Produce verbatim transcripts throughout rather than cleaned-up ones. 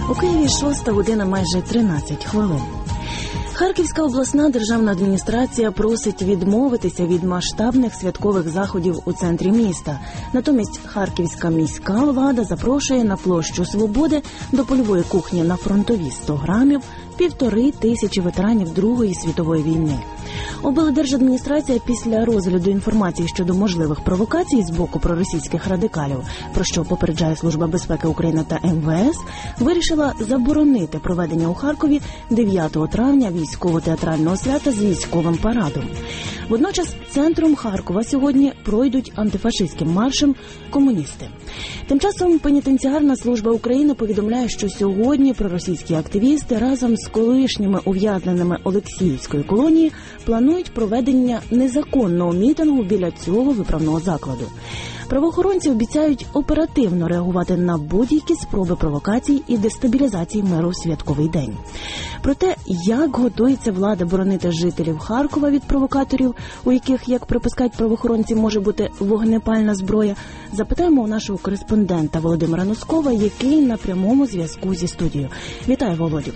У Києві шоста година майже тринадцять хвилин. Харківська обласна державна адміністрація просить відмовитися від масштабних святкових заходів у центрі міста. Натомість Харківська міська влада запрошує на площу Свободи до польової кухні на Фронтовій сто грамів півтори тисячі ветеранів Другої світової війни. Облдержадміністрація після розгляду інформації щодо можливих провокацій з боку проросійських радикалів, про що попереджає Служба безпеки України та ем ве ес, вирішила заборонити проведення у Харкові дев'ятого травня військово-театрального свята з військовим парадом. Водночас центром Харкова сьогодні пройдуть антифашистським маршем комуністи. Тим часом Пенітенціарна служба України повідомляє, що сьогодні проросійські активісти разом з колишніми ув'язненими Олексіївської колонії планують проведення незаконного мітингу біля цього виправного закладу. Правоохоронці обіцяють оперативно реагувати на будь-які спроби провокацій і дестабілізації миру в святковий день. Про те, як готується влада боронити жителів Харкова від провокаторів, у яких, як припускають правоохоронці, може бути вогнепальна зброя, запитаємо у нашого кореспондента Володимира Носкова, який на прямому зв'язку зі студією. Вітаю, Володю.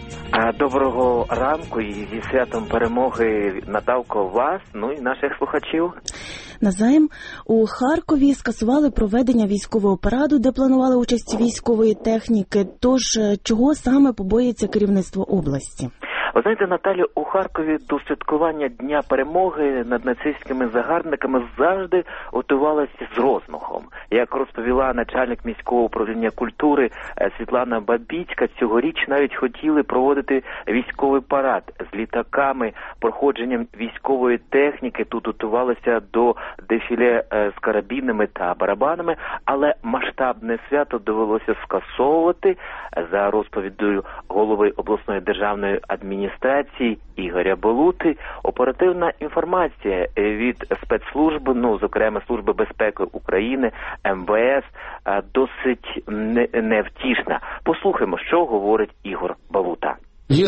Доброго ранку і зі святом перемоги, Наталко, вас, ну і наших слухачів. Назаєм, у Харкові скасували проведення військового параду, де планували участь військової техніки. Тож, чого саме побоїться керівництво області? Ви знаєте, Наталю, у Харкові до святкування Дня перемоги над нацистськими загарбниками завжди готувалися з розмахом. Як розповіла начальник міського управління культури Світлана Бабіцька, цьогоріч навіть хотіли проводити військовий парад з літаками, проходженням військової техніки. Тут готувалися до дефіле з карабінами та барабанами, але масштабне свято довелося скасовувати. За розповіддю голови обласної державної адміністрації адміністрації Ігоря Балути, оперативна інформація від спецслужб, ну, зокрема Служби безпеки України, ем ве ес, досить невтішна. Послухаймо, що говорить Ігор Балута.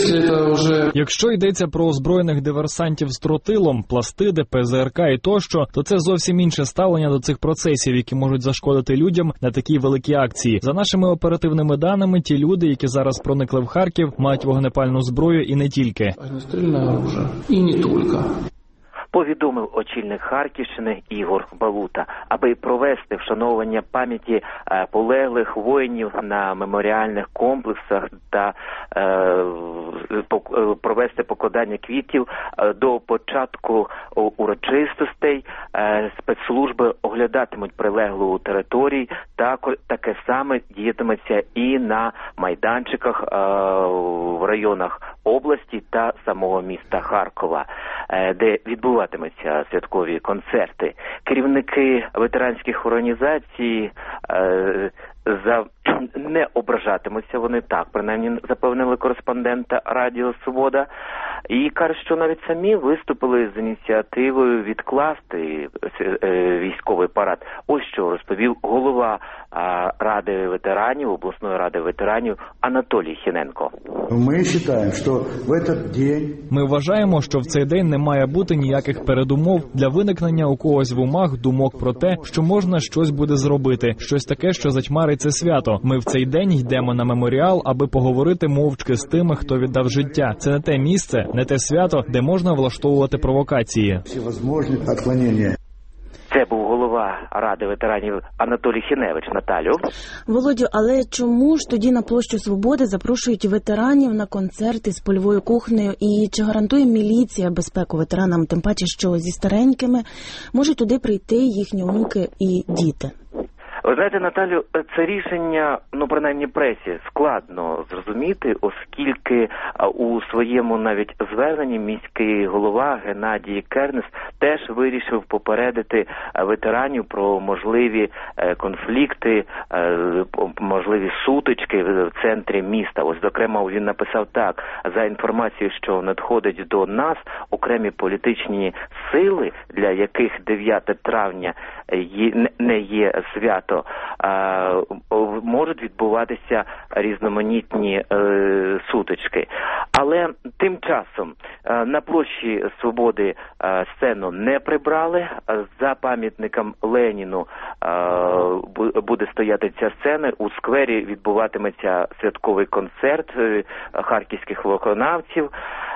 Якщо йдеться про озброєних диверсантів з тротилом, пластиди, пе зе ер ка і тощо, то це зовсім інше ставлення до цих процесів, які можуть зашкодити людям на такій великій акції. За нашими оперативними даними, ті люди, які зараз проникли в Харків, мають вогнепальну зброю і не тільки. Огнестрільне оружие. І не тільки. Повідомив очільник Харківщини Ігор Балута. Аби провести вшановування пам'яті полеглих воїнів на меморіальних комплексах та е, провести покладання квітів до початку урочистостей, е, спецслужби оглядатимуть прилеглу територію. Так, таке саме діятиметься і на майданчиках е, в районах області та самого міста Харкова, е, де відбуватимуться святкові концерти. Керівники ветеранських організацій е, за не ображатимуться, вони так, принаймні запевнили кореспондента Радіо Свобода, і кажуть, що навіть самі виступили з ініціативою відкласти е, військовий парад. Ось що розповів голова е, Ради ветеранів, обласної ради ветеранів Анатолій Хіненко. Ми вважаємо, що в цей день... Ми вважаємо, що в цей день не має бути ніяких передумов для виникнення у когось в умах думок про те, що можна щось буде зробити, щось таке, що затьмарить це свято. Ми в цей день йдемо на меморіал, аби поговорити мовчки з тими, хто віддав життя. Це не те місце, не те свято, де можна влаштовувати провокації. Всевозможні відклонення. Це був голова Ради ветеранів Анатолій Хіневич. Наталю. Володю, але чому ж тоді на площу Свободи запрошують ветеранів на концерти з польовою кухнею? І чи гарантує міліція безпеку ветеранам, тим паче, що зі старенькими можуть туди прийти їхні онуки і діти? Ви знаєте, Наталю, це рішення, ну, принаймні пресі, складно зрозуміти, оскільки у своєму навіть зверненні міський голова Геннадій Кернес теж вирішив попередити ветеранів про можливі конфлікти, можливі сутички в центрі міста. Ось, зокрема, він написав так: за інформацією, що надходить до нас, окремі політичні сили, для яких дев'яте травня не є свято, можуть відбуватися різноманітні е, сутички. Але тим часом е, на площі Свободи е, сцену не прибрали. За пам'ятником Леніну е, буде стояти ця сцена, у сквері відбуватиметься святковий концерт харківських виконавців,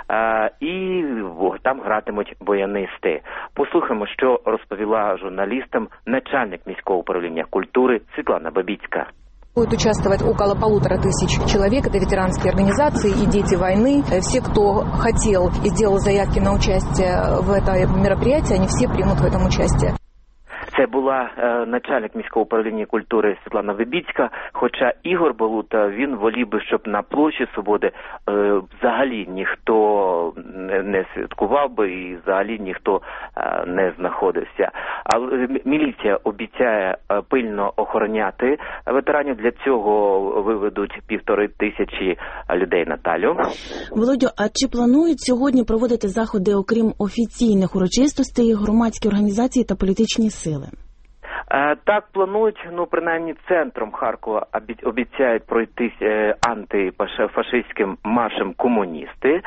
і там гратимуть баянисти. Послухаємо, що розповіла журналістам начальник міського управління культури Світлана Бабіцька. Будет участвовать около полутора тысяч человек. Это ветеранские организации и дети войны. Все, кто хотел и сделал заявки на участие в этом мероприятии, они все примут в этом участие. Це була е, начальник міського управління культури Світлана Бабіцька, хоча Ігор Балута, він волів би, щоб на площі Свободи е, взагалі ніхто не, не святкував би і взагалі ніхто е, не знаходився. Але міліція обіцяє е, пильно охороняти ветеранів, для цього виведуть півтори тисячі людей. Наталю. Володю, а чи планують сьогодні проводити заходи, окрім офіційних урочистостей, громадські організації та політичні сили? Так, планують, ну, принаймні, центром Харкова обіцяють пройтись антифашистським маршем комуністи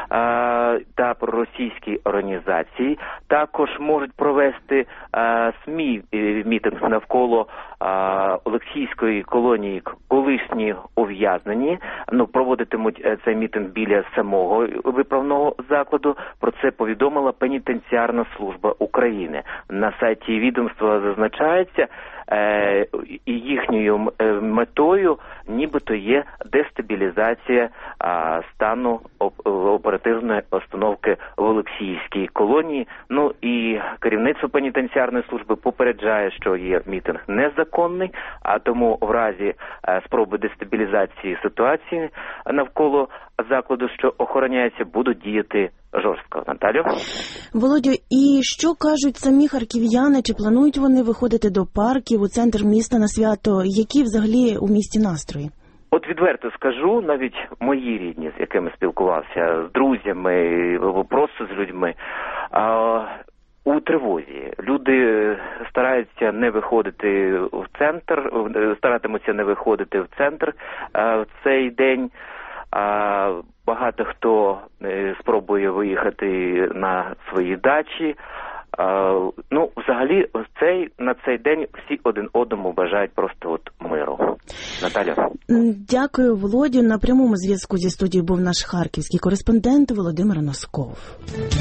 та проросійські організації. Також можуть провести СМІ мітинг навколо Олексійської колонії, колишні ув'язнені. Ну, проводитимуть цей мітинг біля самого виправного закладу. Про це повідомила Пенітенціарна служба України. На сайті відомства зазначається, е, і їхньою метою нібито є дестабілізація е, стану оперативної обстановки в Олексійській колонії. Ну і керівництво пенітенціарної служби попереджає, що є мітинг незаконний, а тому в разі е, спроби дестабілізації ситуації навколо закладу, що охороняється, будуть діяти жорстко. Наталю? Володю, і що кажуть самі харків'яни? Чи планують вони виходити до парків, у центр міста на свято? Які взагалі у місті настрої? От відверто скажу, навіть мої рідні, з якими спілкувався, з друзями, просто з людьми, а, у тривозі. Люди стараються не виходити в центр, старатимуться не виходити в центр а, в цей день. А, багато хто е, спробує виїхати на свої дачі. А, ну, взагалі, цей, на цей день всі один одному бажають просто от миру. Наталя. Дякую, Володю. На прямому зв'язку зі студією був наш харківський кореспондент Володимир Носков.